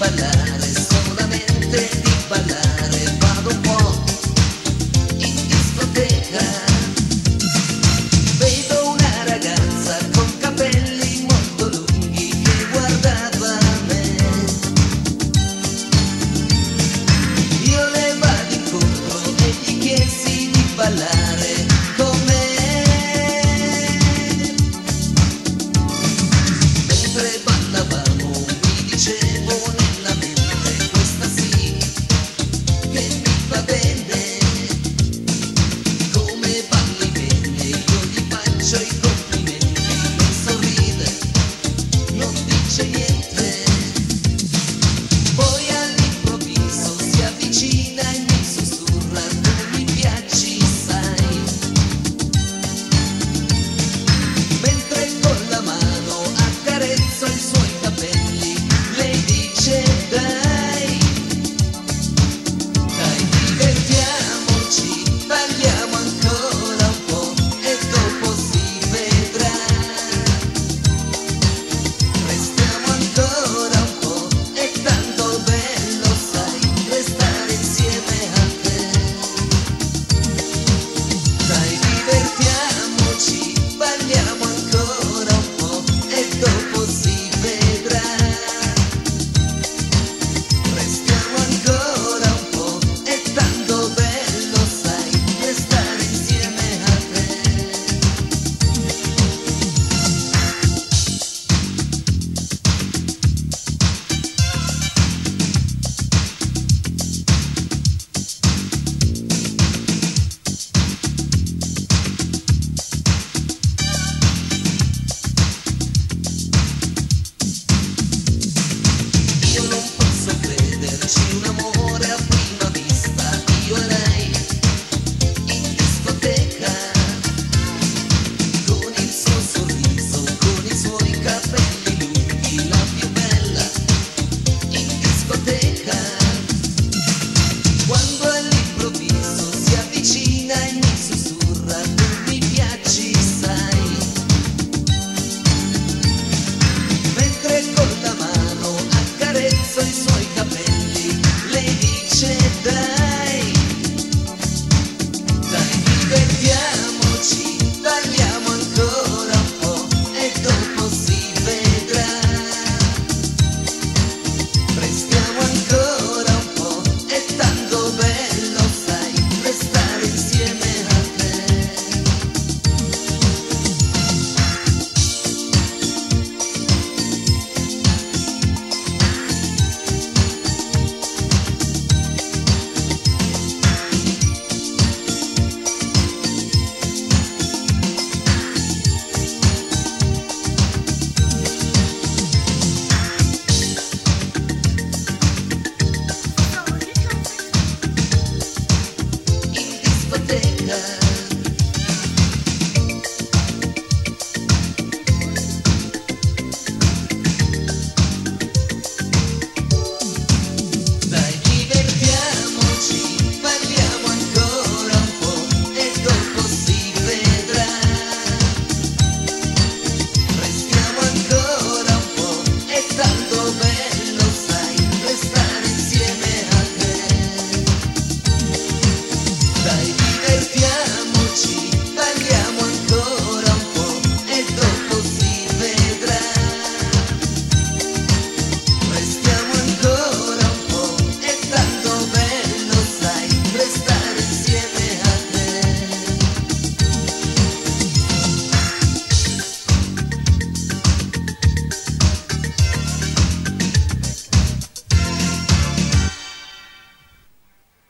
ballare, solamente di ballare, vado un po' in discoteca, vedo una ragazza con capelli molto lunghi che guardava me, io le vado incontro e gli chiesi di ballare con me. Mentre ballavamo mi dicevo nella mente, questa sì che mi va bene, come balli bene, io gli faccio i complimenti, lei sorride, non dice niente,